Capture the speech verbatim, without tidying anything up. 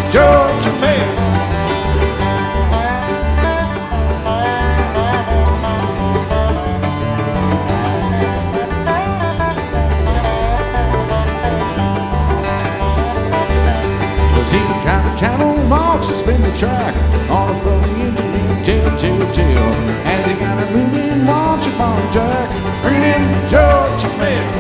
Georgia Mail. Cause he got the channel marks to spin the track on a phony engineer, jail, jail, jail. As he got a moving, watch upon Jack, bringing in Georgia Mail.